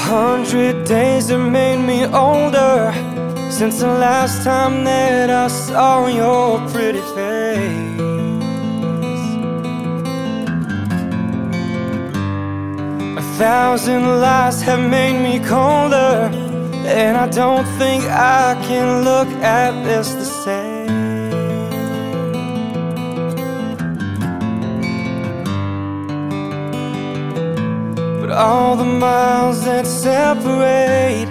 100 days have made me older since the last time that I saw your pretty face. 1,000 lies have made me colder, and I don't think I can look at this the same. But all the miles that separate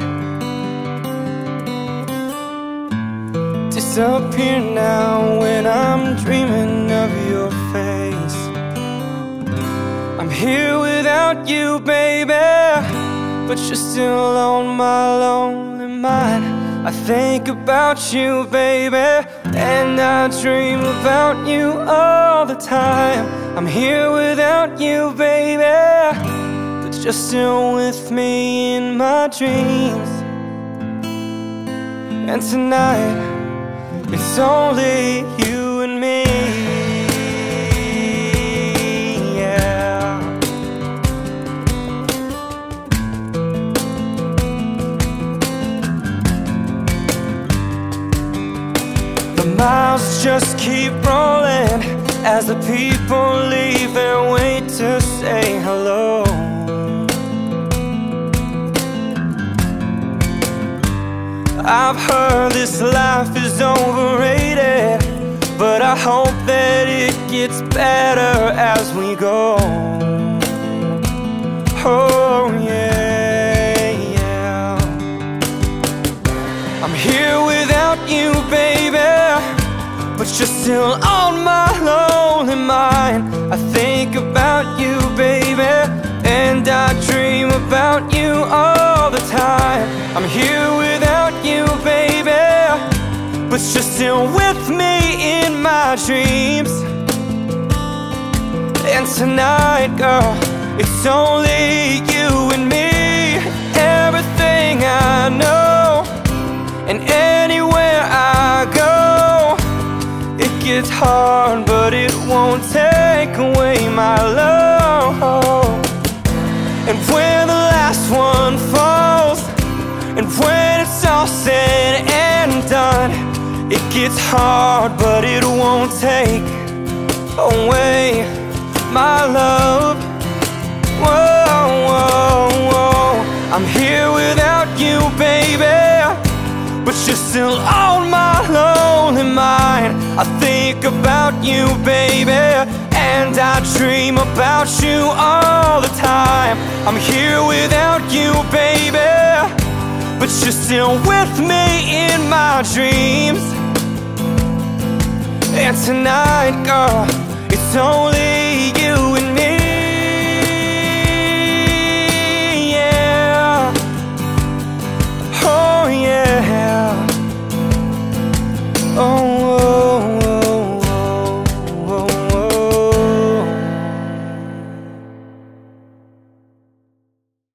disappear now when I'm dreaming of your face. I'm here without you, baby, but you're still on my lonely mind. I think about you, baby, and I dream about you all the time. I'm here without you, baby, but you're still with me in my dreams. And tonight, it's only you and me. Miles just keep rolling as the people leave and wait to say hello. I've heard this life is overrated, but I hope that it gets better as we go. Oh yeah, yeah. I'm here without you, baby, but you're still on my lonely mind. I think about you, baby, and I dream about you all the time. I'm here without you, baby, but you're still with me in my dreams. And tonight, girl, it's only you and me. Everything I know, and anywhere I go, it gets hard, but it won't take away my love. And when the last one falls, and when it's all said and done, it gets hard, but it won't take away my love. Whoa, whoa, whoa. I'm here without you, baby, but you're still on my lonely mind. I think about you, baby, and I dream about you all the time. I'm here without you, baby, but you're still with me in my dreams. And tonight, girl, it's only you and me. Yeah. Oh yeah. Oh